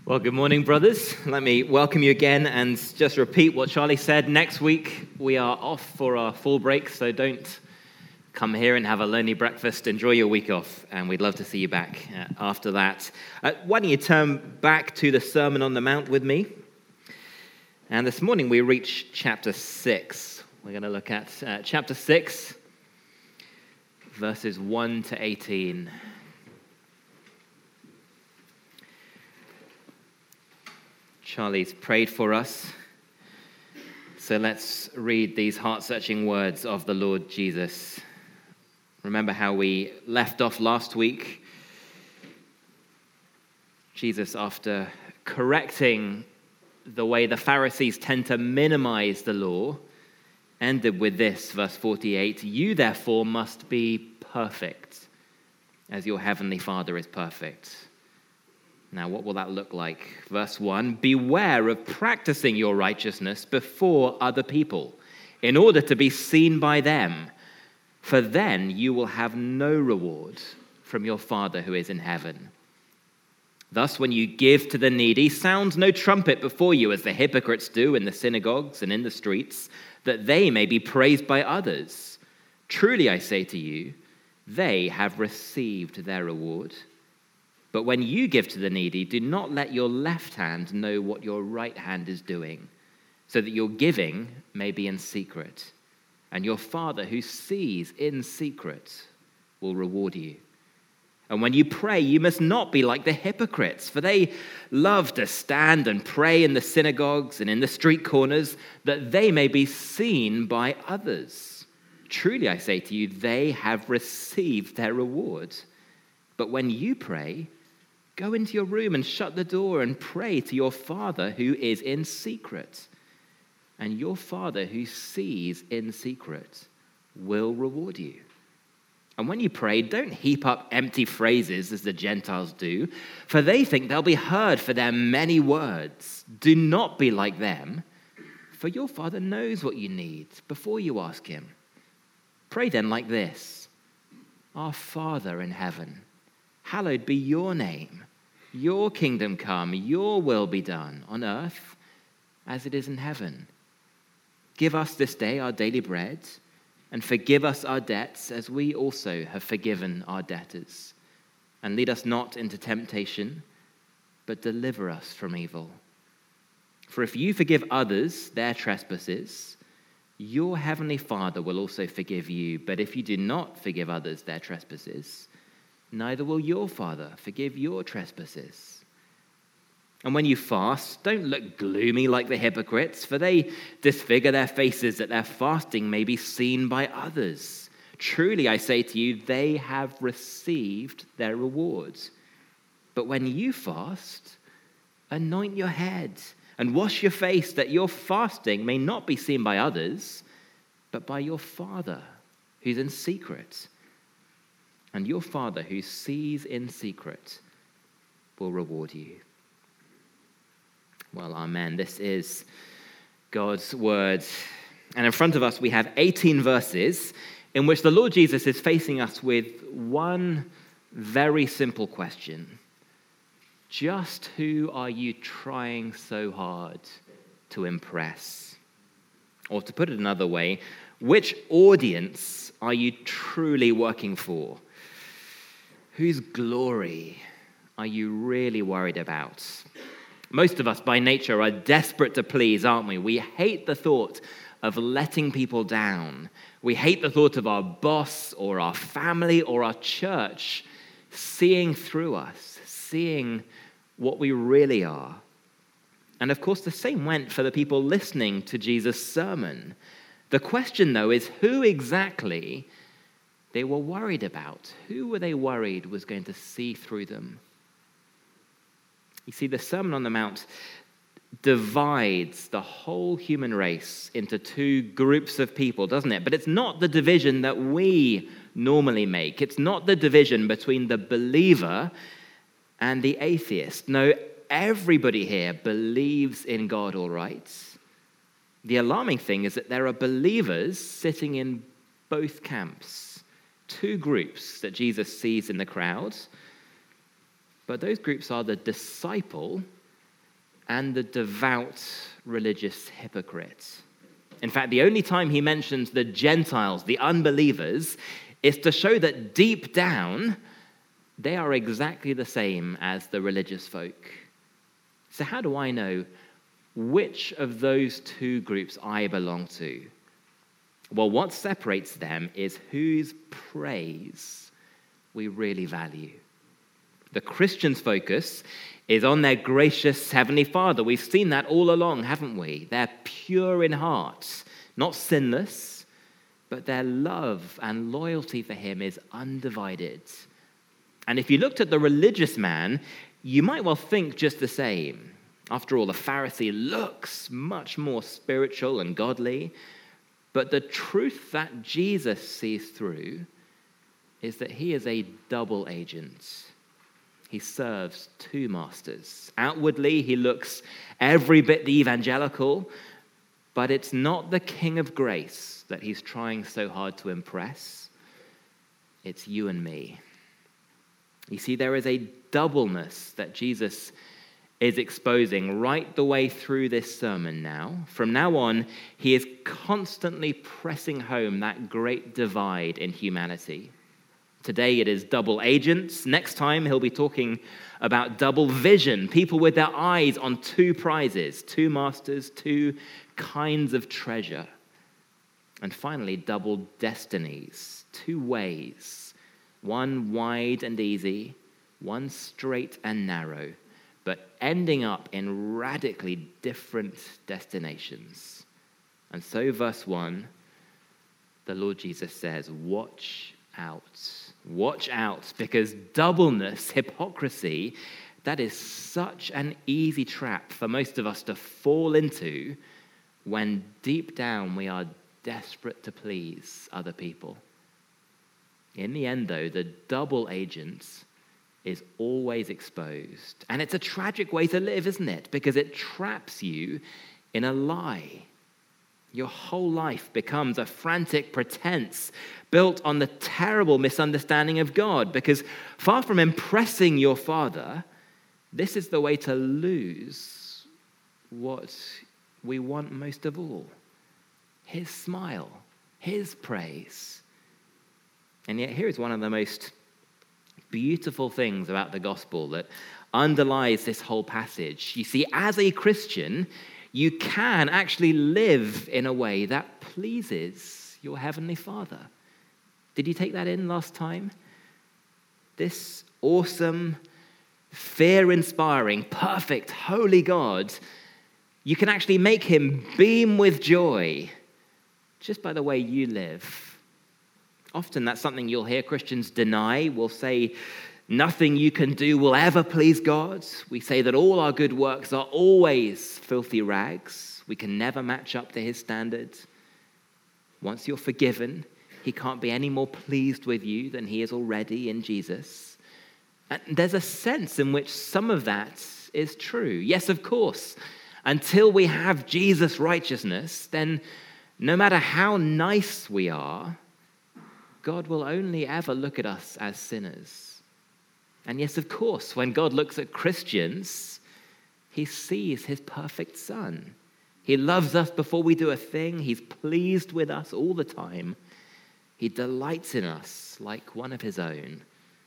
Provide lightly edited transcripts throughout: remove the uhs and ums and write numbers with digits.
Well, good morning, brothers. Let me welcome you again and just repeat what Charlie said. Next week, we are off for our fall break, so don't come here and have a lonely breakfast. Enjoy your week off, and we'd love to see you back after that. Why don't you turn back to the Sermon on the Mount with me? And this morning, we reach chapter 6. We're going to look at chapter 6, verses 1 to 18. Charlie's prayed for us, so let's read these heart-searching words of the Lord Jesus. Remember how we left off last week? Jesus, after correcting the way the Pharisees tend to minimize the law, ended with this, verse 48, "You therefore must be perfect, as your heavenly Father is perfect." Now, what will that look like? Verse 1, "Beware of practicing your righteousness before other people, in order to be seen by them, for then you will have no reward from your Father who is in heaven. Thus, when you give to the needy, sound no trumpet before you, as the hypocrites do in the synagogues and in the streets, that they may be praised by others. Truly, I say to you, they have received their reward. But when you give to the needy, do not let your left hand know what your right hand is doing, so that your giving may be in secret. And your Father who sees in secret will reward you. And when you pray, you must not be like the hypocrites, for they love to stand and pray in the synagogues and in the street corners, that they may be seen by others. Truly, I say to you, they have received their reward. But when you pray, go into your room and shut the door and pray to your Father who is in secret. And your Father who sees in secret will reward you. And when you pray, don't heap up empty phrases as the Gentiles do, for they think they'll be heard for their many words. Do not be like them, for your Father knows what you need before you ask him. Pray then like this: Our Father in heaven, hallowed be your name. Your kingdom come, your will be done on earth as it is in heaven. Give us this day our daily bread, and forgive us our debts as we also have forgiven our debtors. And lead us not into temptation, but deliver us from evil. For if you forgive others their trespasses, your heavenly Father will also forgive you. But if you do not forgive others their trespasses, neither will your Father forgive your trespasses. And when you fast, don't look gloomy like the hypocrites, for they disfigure their faces that their fasting may be seen by others. Truly, I say to you, they have received their reward. But when you fast, anoint your head and wash your face, that your fasting may not be seen by others, but by your Father who's in secret. And your Father who sees in secret will reward you." Well, amen. This is God's word. And in front of us, we have 18 verses in which the Lord Jesus is facing us with one very simple question. Just who are you trying so hard to impress? Or to put it another way, which audience are you truly working for? Whose glory are you really worried about? Most of us, by nature, are desperate to please, aren't we? We hate the thought of letting people down. We hate the thought of our boss or our family or our church seeing through us, seeing what we really are. And of course, the same went for the people listening to Jesus' sermon. The question, though, is who exactly they were worried about. Who were they worried was going to see through them? You see, the Sermon on the Mount divides the whole human race into two groups of people, doesn't it? But it's not the division that we normally make. It's not the division between the believer and the atheist. No, everybody here believes in God, all right. The alarming thing is that there are believers sitting in both camps. Two groups that Jesus sees in the crowd, but those groups are the disciple and the devout religious hypocrite. In fact, the only time he mentions the Gentiles, the unbelievers, is to show that deep down, they are exactly the same as the religious folk. So how do I know which of those two groups I belong to? Well, what separates them is whose praise we really value. The Christian's focus is on their gracious Heavenly Father. We've seen that all along, haven't we? They're pure in heart, not sinless, but their love and loyalty for him is undivided. And if you looked at the religious man, you might well think just the same. After all, the Pharisee looks much more spiritual and godly, but the truth that Jesus sees through is that he is a double agent. He serves two masters. Outwardly, he looks every bit the evangelical, but it's not the King of Grace that he's trying so hard to impress. It's you and me. You see, there is a doubleness that Jesus is exposing right the way through this sermon now. From now on, he is constantly pressing home that great divide in humanity. Today it is double agents. Next time he'll be talking about double vision, people with their eyes on two prizes, two masters, two kinds of treasure. And finally, double destinies, two ways, one wide and easy, one straight and narrow, but ending up in radically different destinations. And so verse 1, the Lord Jesus says, watch out, because doubleness, hypocrisy, that is such an easy trap for most of us to fall into when deep down we are desperate to please other people. In the end, though, the double agent is always exposed. And it's a tragic way to live, isn't it? Because it traps you in a lie. Your whole life becomes a frantic pretense built on the terrible misunderstanding of God, because far from impressing your Father, this is the way to lose what we want most of all: his smile, his praise. And yet here is one of the most beautiful things about the gospel that underlies this whole passage. You see, as a Christian, you can actually live in a way that pleases your Heavenly Father. Did you take that in last time? This awesome, fear-inspiring, perfect, holy God, you can actually make him beam with joy just by the way you live. Often that's something you'll hear Christians deny. We'll say nothing you can do will ever please God. We say that all our good works are always filthy rags. We can never match up to his standards. Once you're forgiven, he can't be any more pleased with you than he is already in Jesus. And there's a sense in which some of that is true. Yes, of course. Until we have Jesus' righteousness, then no matter how nice we are, God will only ever look at us as sinners. And yes, of course, when God looks at Christians, he sees his perfect Son. He loves us before we do a thing. He's pleased with us all the time. He delights in us like one of his own.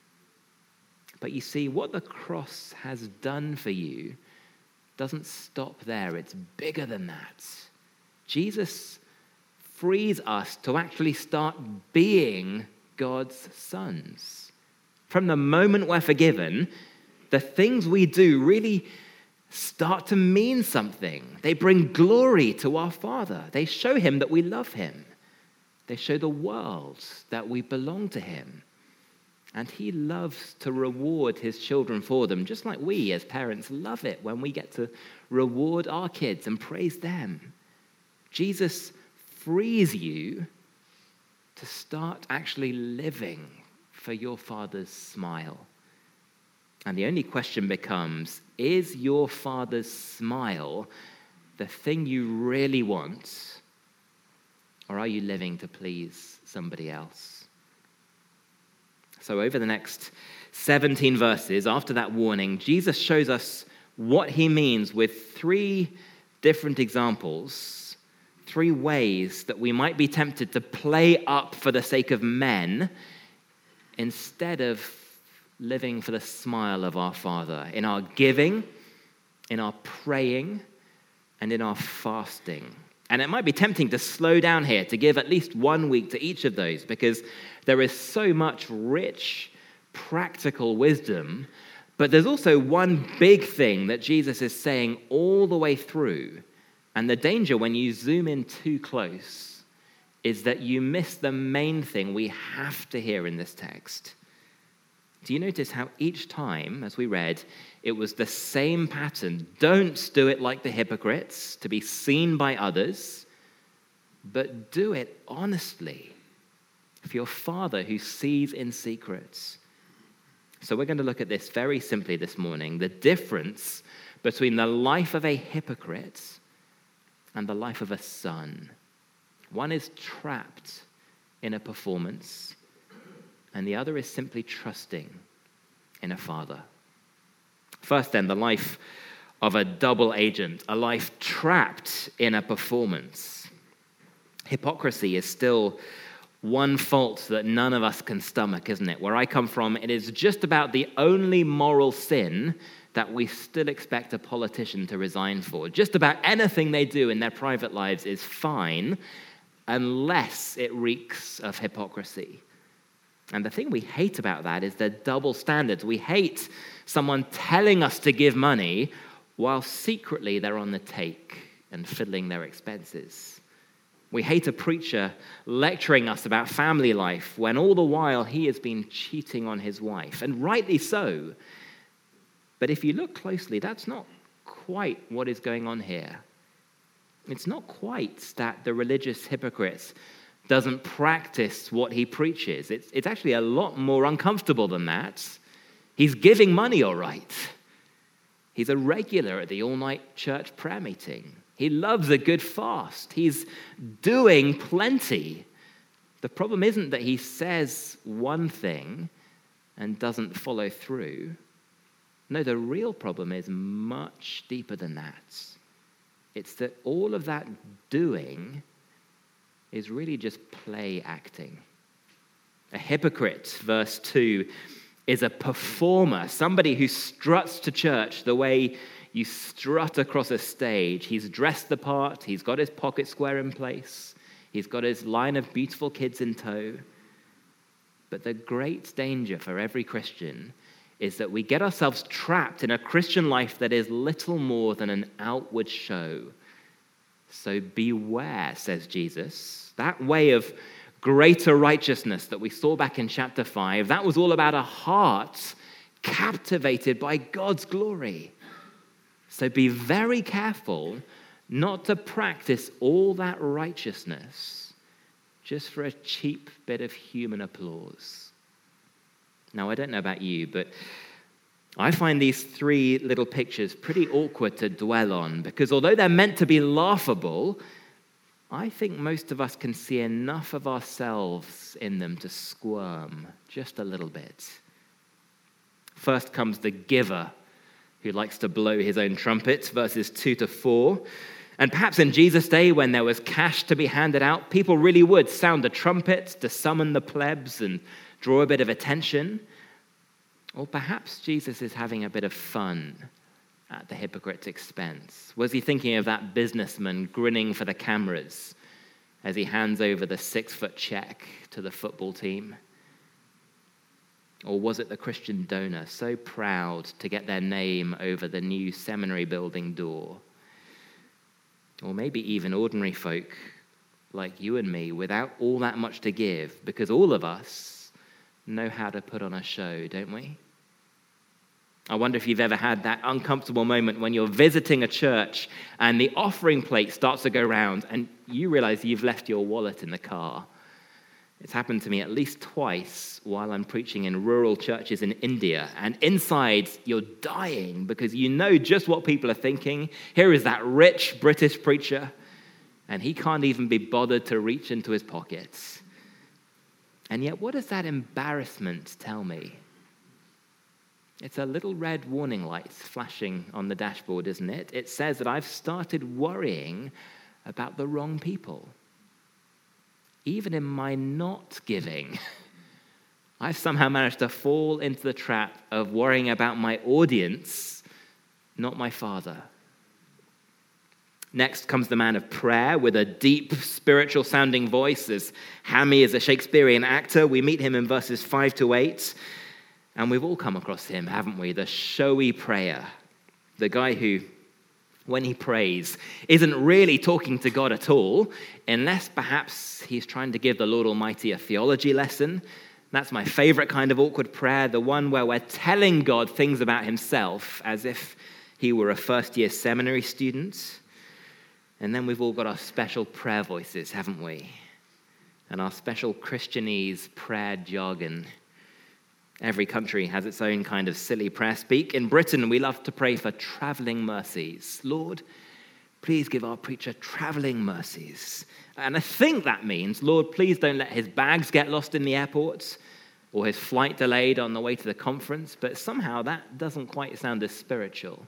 But you see, what the cross has done for you doesn't stop there. It's bigger than that. Jesus frees us to actually start being God's sons. From the moment we're forgiven, the things we do really start to mean something. They bring glory to our Father. They show him that we love him. They show the world that we belong to him. And he loves to reward his children for them, just like we as parents love it when we get to reward our kids and praise them. Jesus frees you to start actually living for your Father's smile. And the only question becomes, is your Father's smile the thing you really want, or are you living to please somebody else? So over the next 17 verses, after that warning, Jesus shows us what he means with three different examples, three ways that we might be tempted to play up for the sake of men instead of living for the smile of our Father in our giving, in our praying, and in our fasting. And it might be tempting to slow down here, to give at least 1 week to each of those, because there is so much rich, practical wisdom. But there's also one big thing that Jesus is saying all the way through. And the danger when you zoom in too close is that you miss the main thing we have to hear in this text. Do you notice how each time, as we read, it was the same pattern? Don't do it like the hypocrites, to be seen by others, but do it honestly for your Father who sees in secret. So we're going to look at this very simply this morning, the difference between the life of a hypocrite and the life of a son. One is trapped in a performance, and the other is simply trusting in a father. First then, the life of a double agent, a life trapped in a performance. Hypocrisy is still one fault that none of us can stomach, isn't it? Where I come from, it is just about the only moral sin that we still expect a politician to resign for. Just about anything they do in their private lives is fine unless it reeks of hypocrisy. And the thing we hate about that is the double standards. We hate someone telling us to give money while secretly they're on the take and fiddling their expenses. We hate a preacher lecturing us about family life when all the while he has been cheating on his wife, and rightly so. But if you look closely, that's not quite what is going on here. It's not quite that the religious hypocrite doesn't practice what he preaches. It's actually a lot more uncomfortable than that. He's giving money, all right. He's a regular at the all-night church prayer meeting. He loves a good fast. He's doing plenty. The problem isn't that he says one thing and doesn't follow through. No, the real problem is much deeper than that. It's that all of that doing is really just play acting. A hypocrite, verse 2, is a performer, somebody who struts to church the way you strut across a stage. He's dressed the part, he's got his pocket square in place, he's got his line of beautiful kids in tow. But the great danger for every Christian is that we get ourselves trapped in a Christian life that is little more than an outward show. So beware, says Jesus. That way of greater righteousness that we saw back in chapter 5, that was all about a heart captivated by God's glory. So be very careful not to practice all that righteousness just for a cheap bit of human applause. Now, I don't know about you, but I find these three little pictures pretty awkward to dwell on, because although they're meant to be laughable, I think most of us can see enough of ourselves in them to squirm just a little bit. First comes the giver, who likes to blow his own trumpet, verses 2-4. And perhaps in Jesus' day, when there was cash to be handed out, people really would sound the trumpet to summon the plebs and draw a bit of attention. Or perhaps Jesus is having a bit of fun at the hypocrite's expense. Was he thinking of that businessman grinning for the cameras as he hands over the 6-foot check to the football team? Or was it the Christian donor so proud to get their name over the new seminary building door? Or maybe even ordinary folk like you and me without all that much to give, because all of us know how to put on a show, don't we? I wonder if you've ever had that uncomfortable moment when you're visiting a church and the offering plate starts to go round and you realize you've left your wallet in the car. It's happened to me at least twice while I'm preaching in rural churches in India, and inside you're dying because you know just what people are thinking. Here is that rich British preacher, and he can't even be bothered to reach into his pockets. And yet, what does that embarrassment tell me? It's a little red warning light flashing on the dashboard, isn't it? It says that I've started worrying about the wrong people. Even in my not giving, I've somehow managed to fall into the trap of worrying about my audience, not my Father. Next comes the man of prayer with a deep spiritual sounding voice. As Hammy is a Shakespearean actor. We meet him in verses 5-8. And we've all come across him, haven't we? The showy prayer. The guy who, when he prays, isn't really talking to God at all, unless perhaps he's trying to give the Lord Almighty a theology lesson. That's my favorite kind of awkward prayer, the one where we're telling God things about himself as if he were a first-year seminary student. And then we've all got our special prayer voices, haven't we? And our special Christianese prayer jargon. Every country has its own kind of silly prayer speak. In Britain, we love to pray for traveling mercies. Lord, please give our preacher traveling mercies. And I think that means, Lord, please don't let his bags get lost in the airport or his flight delayed on the way to the conference. But somehow that doesn't quite sound as spiritual.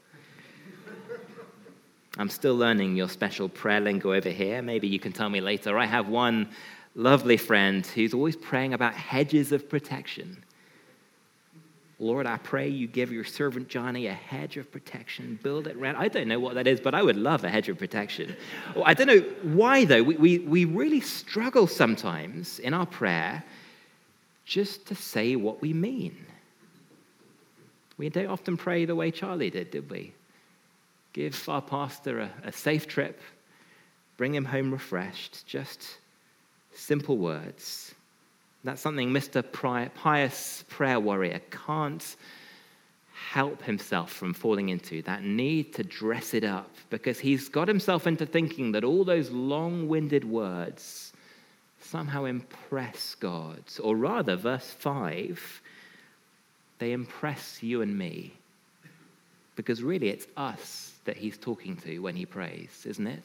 I'm still learning your special prayer lingo over here. Maybe you can tell me later. I have one lovely friend who's always praying about hedges of protection. Lord, I pray you give your servant Johnny a hedge of protection, build it around. I don't know what that is, but I would love a hedge of protection. Well, I don't know why, though. We really struggle sometimes in our prayer just to say what we mean. We don't often pray the way Charlie did we? Give our pastor a safe trip, bring him home refreshed, just simple words. That's something Mr. Pious Prayer Warrior can't help himself from falling into, that need to dress it up, because he's got himself into thinking that all those long-winded words somehow impress God. Or rather, verse 5, they impress you and me, because really it's us that he's talking to when he prays, isn't it?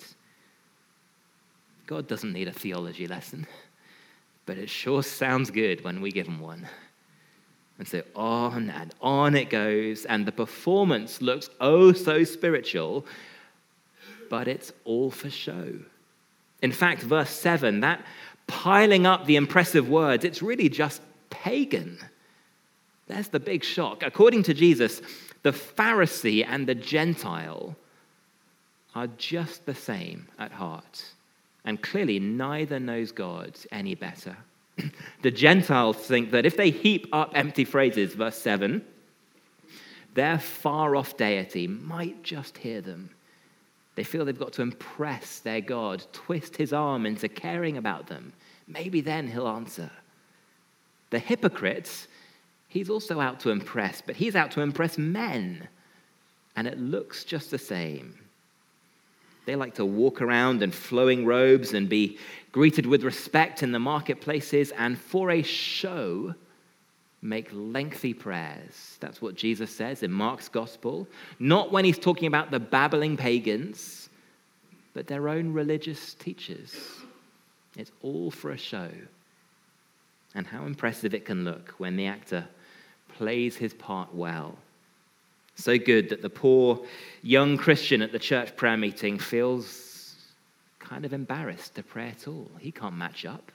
God doesn't need a theology lesson. But it sure sounds good when we give him one. And so on and on it goes, and the performance looks oh so spiritual, but it's all for show. In fact, verse 7, that piling up the impressive words, it's really just pagan. There's the big shock. According to Jesus, the Pharisee and the Gentile are just the same at heart. And clearly, neither knows God any better. The Gentiles think that if they heap up empty phrases, verse 7, their far-off deity might just hear them. They feel they've got to impress their God, twist his arm into caring about them. Maybe then he'll answer. The hypocrites, he's also out to impress, but he's out to impress men. And it looks just the same. They like to walk around in flowing robes and be greeted with respect in the marketplaces, and for a show, make lengthy prayers. That's what Jesus says in Mark's gospel. Not when he's talking about the babbling pagans, but their own religious teachers. It's all for a show. And how impressive it can look when the actor plays his part well. So good that the poor young Christian at the church prayer meeting feels kind of embarrassed to pray at all. He can't match up.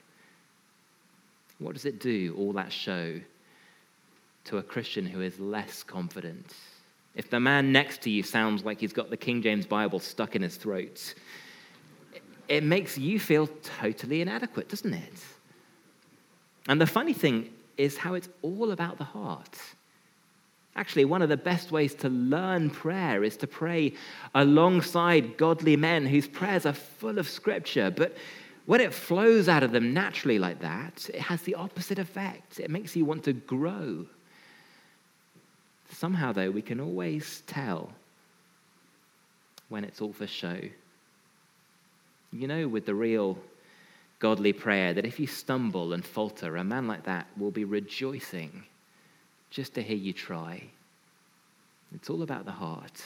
What does it do, all that show, to a Christian who is less confident? If the man next to you sounds like he's got the King James Bible stuck in his throat, it makes you feel totally inadequate, doesn't it? And the funny thing is how it's all about the heart. Actually, one of the best ways to learn prayer is to pray alongside godly men whose prayers are full of scripture. But when it flows out of them naturally like that, it has the opposite effect. It makes you want to grow. Somehow, though, we can always tell when it's all for show. You know, with the real godly prayer, that if you stumble and falter, a man like that will be rejoicing just to hear you try. It's all about the heart.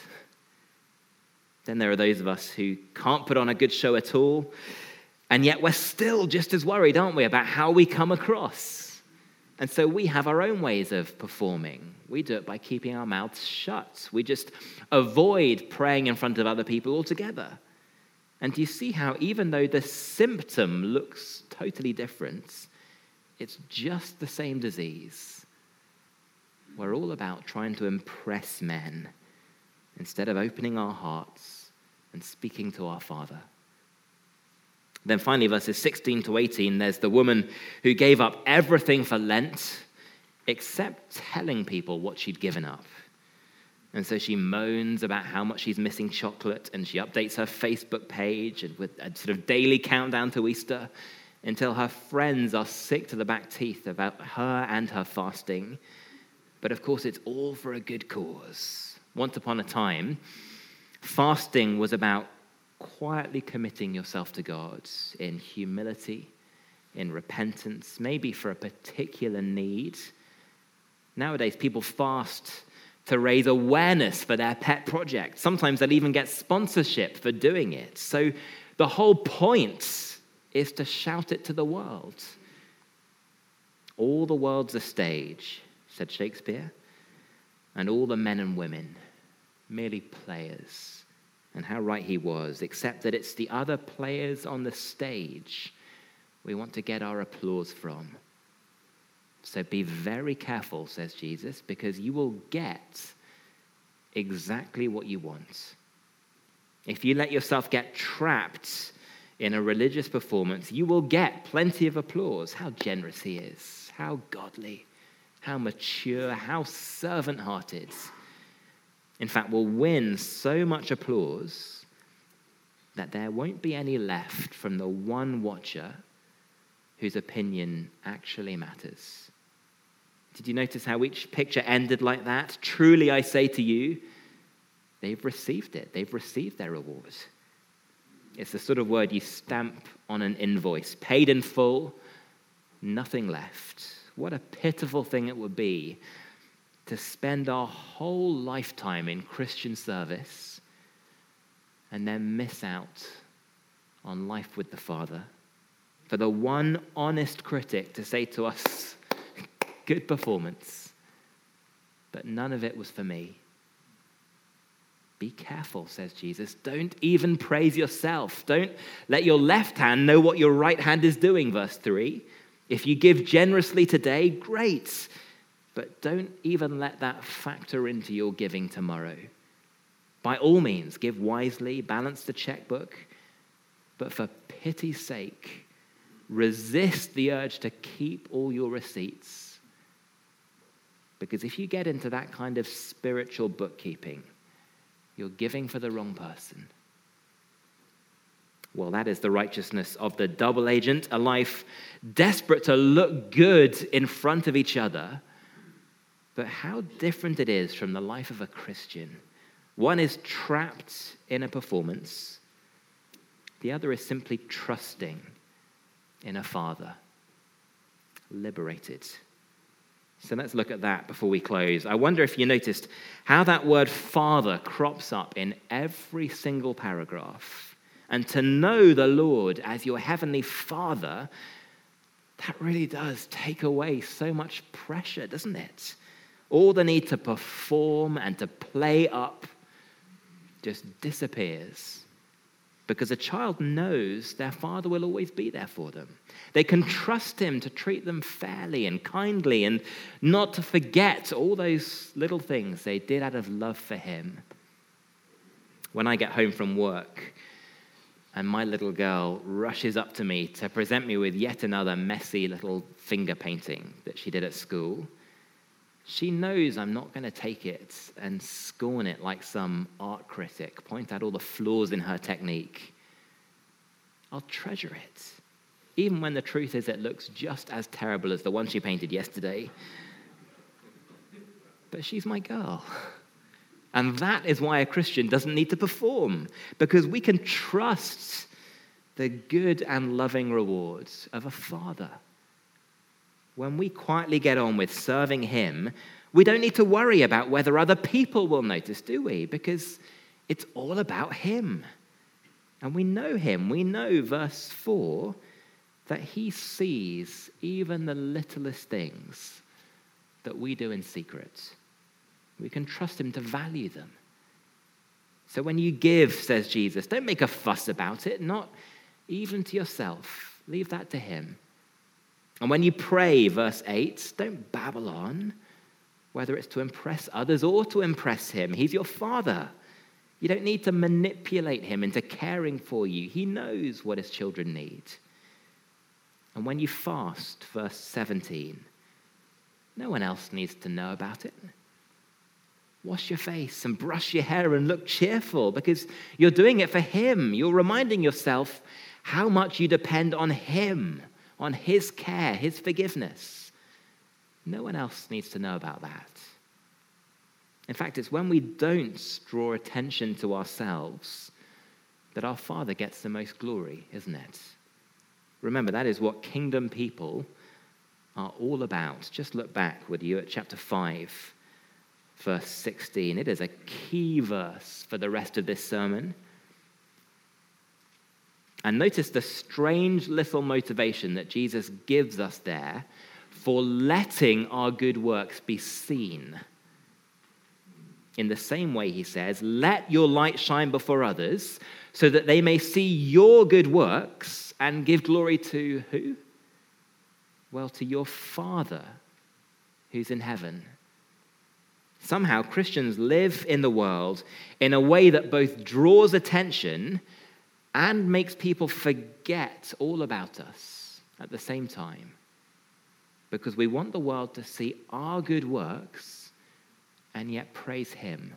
Then there are those of us who can't put on a good show at all, and yet we're still just as worried, aren't we, about how we come across. And so we have our own ways of performing. We do it by keeping our mouths shut. We just avoid praying in front of other people altogether. And do you see how even though the symptom looks totally different, it's just the same disease? We're all about trying to impress men instead of opening our hearts and speaking to our Father. Then finally, verses 16 to 18, there's the woman who gave up everything for Lent except telling people what she'd given up. And so she moans about how much she's missing chocolate, and she updates her Facebook page and with a sort of daily countdown to Easter until her friends are sick to the back teeth about her and her fasting. But of course, it's all for a good cause. Once upon a time, fasting was about quietly committing yourself to God in humility, in repentance, maybe for a particular need. Nowadays, people fast to raise awareness for their pet project. Sometimes they'll even get sponsorship for doing it. So the whole point is to shout it to the world. All the world's a stage, said Shakespeare, and all the men and women merely players. And how right he was, except that it's the other players on the stage we want to get our applause from. So be very careful, says Jesus, because you will get exactly what you want. If you let yourself get trapped in a religious performance, you will get plenty of applause. How generous he is, how godly, how mature, how servant-hearted. In fact, will win so much applause that there won't be any left from the one watcher whose opinion actually matters. Did you notice how each picture ended like that? Truly, I say to you, they've received it. They've received their reward. It's the sort of word you stamp on an invoice. Paid in full, nothing left. What a pitiful thing it would be to spend our whole lifetime in Christian service and then miss out on life with the Father. For the one honest critic to say to us, good performance, but none of it was for me. Be careful, says Jesus. Don't even praise yourself. Don't let your left hand know what your right hand is doing, verse 3. If you give generously today, great. But don't even let that factor into your giving tomorrow. By all means, give wisely, balance the checkbook, but for pity's sake, resist the urge to keep all your receipts. Because if you get into that kind of spiritual bookkeeping, you're giving for the wrong person. Well, that is the righteousness of the double agent, a life desperate to look good in front of each other. But how different it is from the life of a Christian. One is trapped in a performance. The other is simply trusting in a Father, liberated. So let's look at that before we close. I wonder if you noticed how that word Father crops up in every single paragraph. And to know the Lord as your heavenly Father, that really does take away so much pressure, doesn't it? All the need to perform and to play up just disappears because a child knows their father will always be there for them. They can trust him to treat them fairly and kindly and not to forget all those little things they did out of love for him. When I get home from work and my little girl rushes up to me to present me with yet another messy little finger painting that she did at school, she knows I'm not going to take it and scorn it like some art critic, point out all the flaws in her technique. I'll treasure it, even when the truth is it looks just as terrible as the one she painted yesterday. But she's my girl. And that is why a Christian doesn't need to perform, because we can trust the good and loving rewards of a Father. When we quietly get on with serving him, we don't need to worry about whether other people will notice, do we? Because it's all about him. And we know him. We know, verse 4, that he sees even the littlest things that we do in secret. We can trust him to value them. So when you give, says Jesus, don't make a fuss about it, not even to yourself. Leave that to him. And when you pray, verse 8, don't babble on, whether it's to impress others or to impress him. He's your Father. You don't need to manipulate him into caring for you. He knows what his children need. And when you fast, verse 17, no one else needs to know about it. Wash your face and brush your hair and look cheerful because you're doing it for him. You're reminding yourself how much you depend on him, on his care, his forgiveness. No one else needs to know about that. In fact, it's when we don't draw attention to ourselves that our Father gets the most glory, isn't it? Remember, that is what kingdom people are all about. Just look back, would you, at chapter 5, verse 16. It is a key verse for the rest of this sermon. And notice the strange little motivation that Jesus gives us there for letting our good works be seen. In the same way, he says, let your light shine before others so that they may see your good works and give glory to who? Well, to your Father who's in heaven. Somehow, Christians live in the world in a way that both draws attention and makes people forget all about us at the same time. Because we want the world to see our good works and yet praise him.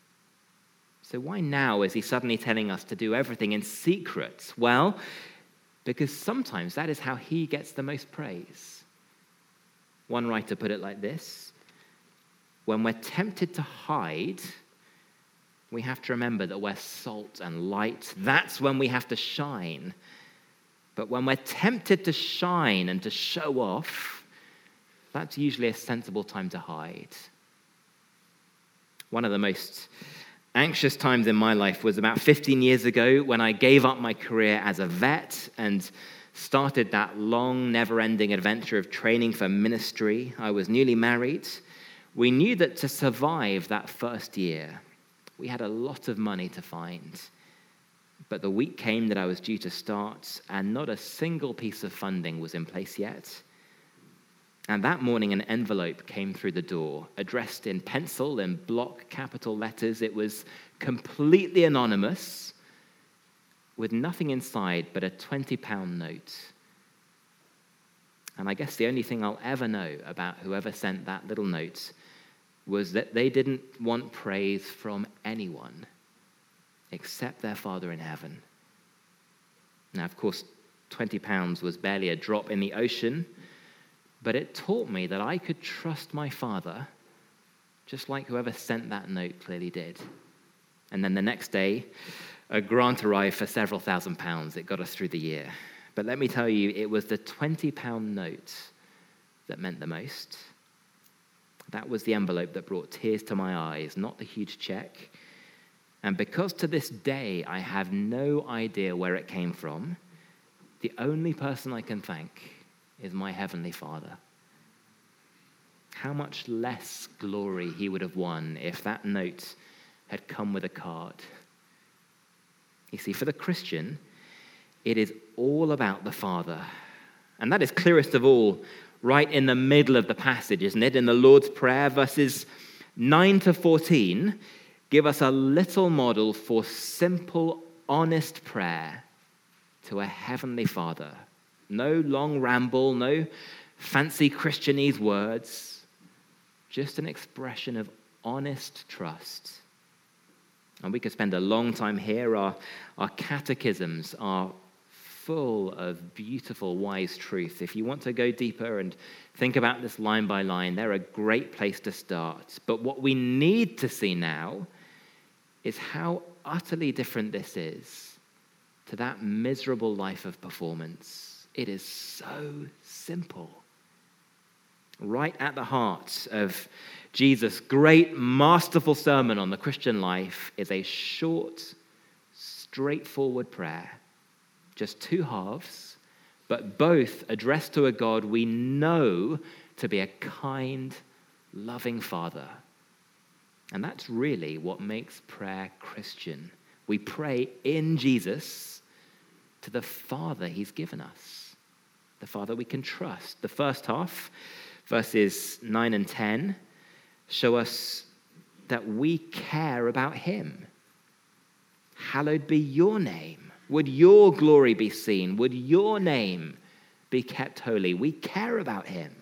So why now is he suddenly telling us to do everything in secret? Well, because sometimes that is how he gets the most praise. One writer put it like this: when we're tempted to hide, we have to remember that we're salt and light. That's when we have to shine. But when we're tempted to shine and to show off, that's usually a sensible time to hide. One of the most anxious times in my life was about 15 years ago when I gave up my career as a vet and started that long, never-ending adventure of training for ministry. I was newly married. We knew that to survive that first year, we had a lot of money to find. But the week came that I was due to start, and not a single piece of funding was in place yet. And that morning, an envelope came through the door, addressed in pencil in block capital letters. It was completely anonymous, with nothing inside but a £20 note. And I guess the only thing I'll ever know about whoever sent that little note was that they didn't want praise from anyone except their Father in heaven. Now, of course, £20 was barely a drop in the ocean, but it taught me that I could trust my Father just like whoever sent that note clearly did. And then the next day, a grant arrived for several £1,000s. It got us through the year. But let me tell you, it was the £20 note that meant the most. That was the envelope that brought tears to my eyes, not the huge check. And because to this day I have no idea where it came from, the only person I can thank is my Heavenly Father. How much less glory he would have won if that note had come with a card. You see, for the Christian, it is all about the Father. And that is clearest of all right in the middle of the passage, isn't it? In the Lord's Prayer, verses 9 to 14, give us a little model for simple, honest prayer to a heavenly Father. No long ramble, no fancy Christianese words, just an expression of honest trust. And we could spend a long time here. Our catechisms are full of beautiful, wise truth. If you want to go deeper and think about this line by line, they're a great place to start. But what we need to see now is how utterly different this is to that miserable life of performance. It is so simple. Right at the heart of Jesus' great, masterful sermon on the Christian life is a short, straightforward prayer. Just two halves, but both addressed to a God we know to be a kind, loving Father. And that's really what makes prayer Christian. We pray in Jesus to the Father he's given us, the Father we can trust. The first half, verses 9 and 10, show us that we care about him. Hallowed be your name. Would your glory be seen? Would your name be kept holy? We care about him.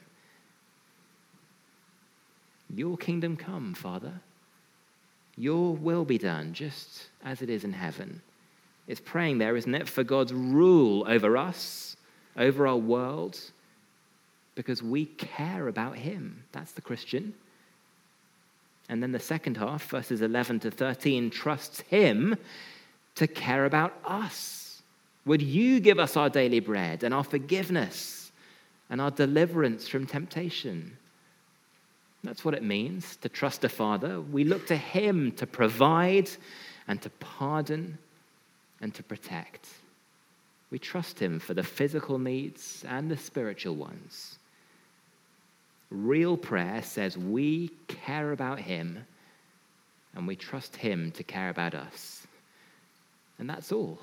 Your kingdom come, Father. Your will be done, just as it is in heaven. It's praying there, isn't it, for God's rule over us, over our world, because we care about him. That's the Christian. And then the second half, verses 11 to 13, trusts him to care about us. Would you give us our daily bread and our forgiveness and our deliverance from temptation? That's what it means to trust a Father. We look to him to provide and to pardon and to protect. We trust him for the physical needs and the spiritual ones. Real prayer says we care about him and we trust him to care about us. And that's all.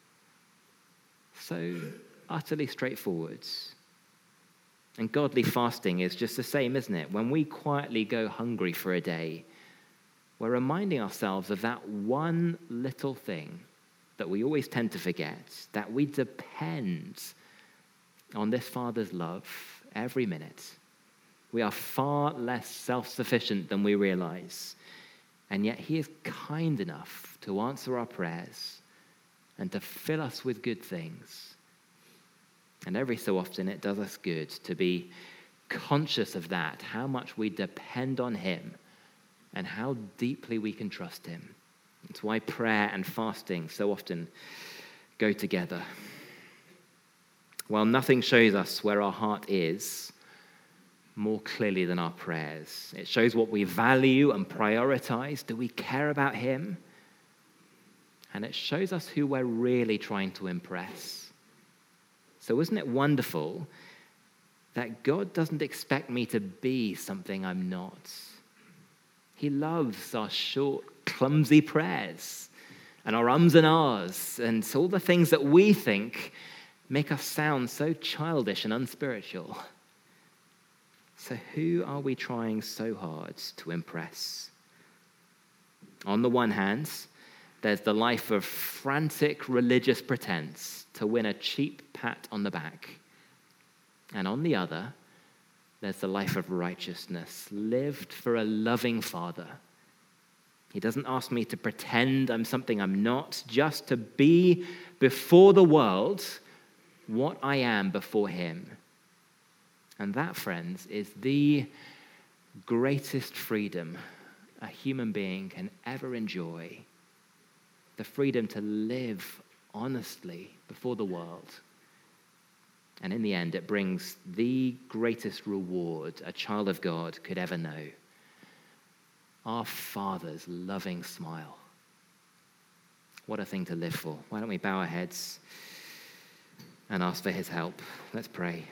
So utterly straightforward. And godly fasting is just the same, isn't it? When we quietly go hungry for a day, we're reminding ourselves of that one little thing that we always tend to forget, that we depend on this Father's love every minute. We are far less self-sufficient than we realize, and yet he is kind enough to answer our prayers and to fill us with good things. And every so often it does us good to be conscious of that, how much we depend on him and how deeply we can trust him. It's why prayer and fasting so often go together. While nothing shows us where our heart is more clearly than our prayers. It shows what we value and prioritize. Do we care about him? And it shows us who we're really trying to impress. So isn't it wonderful that God doesn't expect me to be something I'm not? He loves our short, clumsy prayers and our ums and ahs and all the things that we think make us sound so childish and unspiritual. So who are we trying so hard to impress? On the one hand, there's the life of frantic religious pretense to win a cheap pat on the back. And on the other, there's the life of righteousness, lived for a loving Father. He doesn't ask me to pretend I'm something I'm not, just to be before the world what I am before him. And that, friends, is the greatest freedom a human being can ever enjoy. The freedom to live honestly before the world. And in the end, it brings the greatest reward a child of God could ever know. Our Father's loving smile. What a thing to live for. Why don't we bow our heads and ask for his help? Let's pray.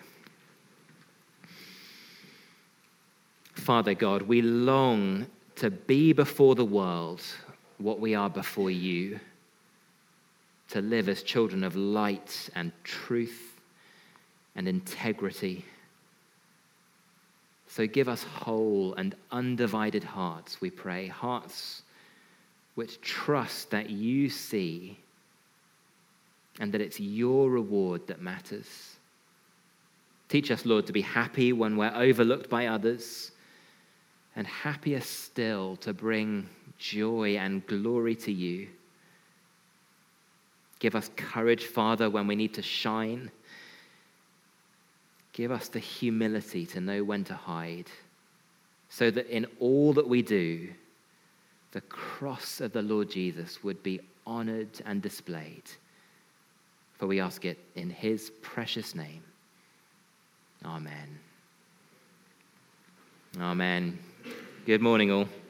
Father God, we long to be before the world what we are before you, to live as children of light and truth and integrity. So give us whole and undivided hearts, we pray, hearts which trust that you see and that it's your reward that matters. Teach us, Lord, to be happy when we're overlooked by others, and happier still to bring joy and glory to you. Give us courage, Father, when we need to shine. Give us the humility to know when to hide, so that in all that we do, the cross of the Lord Jesus would be honored and displayed. For we ask it in his precious name. Amen. Amen. Good morning, all.